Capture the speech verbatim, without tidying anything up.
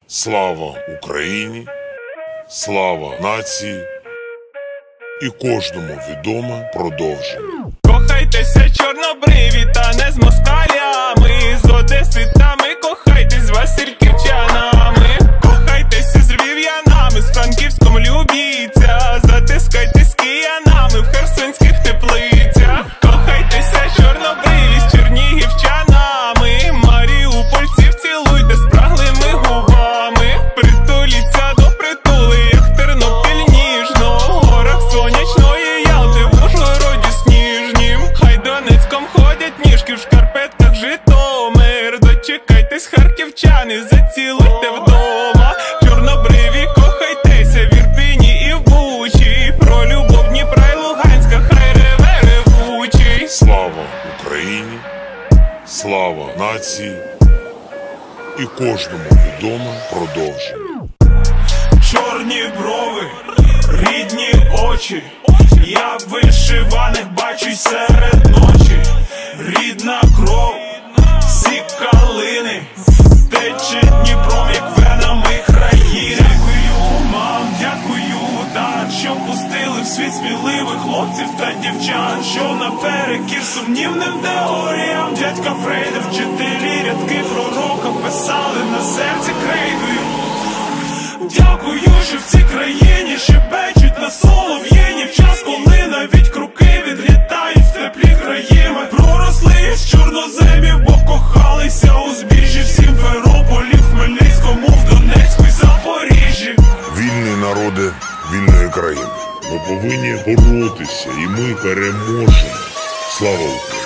Слава Україні, слава нації і кожному відоме продовження. Кохайтеся чорнобриві та не з москалями, з одеситами кохайтесь з васильківчанами. Кохайтеся з львів'янами, з Франківськом любіться, затискайтесь з киянами в херсонських теплицях. Кохайтеся чорнобриві з чернігівчанами, маріупольців цілуйте спраглими губами. Притуліться до притули, як Тернопіль ніжно, в горах сонячної Ялти, в Ужгороді сніжнім. Хай Донецьком ходять ніжки, в шкарпетках Житомир. Дочекайтесь, харківчани, зацілуйте вдома. Чорнобриві кохайтеся в Ірпені і в Бучі, про любов Дніпра й Луганська хай реве ревучий. Слава Україні, слава нації і кожному відоме продовження. Чорні брови, рідні очі, я в вишиваних бачусь серед ночі. Рідна кров, всі калини, тече Дніпром, як венами країни. Дякую, мам, дякую, так, що пустили в світ сміливих хлопців та дівчат, що наперекір сумнівним теоріям дядька Фрейда вчителі рядки пророка писали на серці крейдою. Дякую, що в цій країні шепечуть на солов'їні, в час, коли навіть круки відлітають в теплі краї. Ми проросли з чорноземів, бо кохалися у збіжжі в Сімферополі, в Хмельницькому, в Донецьку й Запоріжжі. Вільні народи вільної країни. Ми повинні боротися, і ми переможемо. Слава Україні!